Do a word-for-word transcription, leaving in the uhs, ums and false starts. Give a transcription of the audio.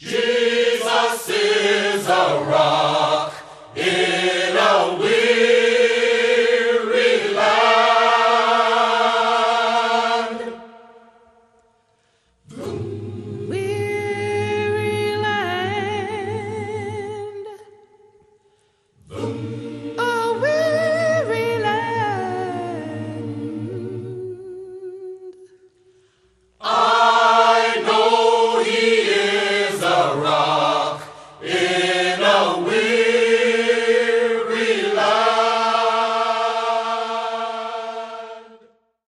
Jesus is a rock in a weary land. The weary land. The A weary land. I know he is a rock.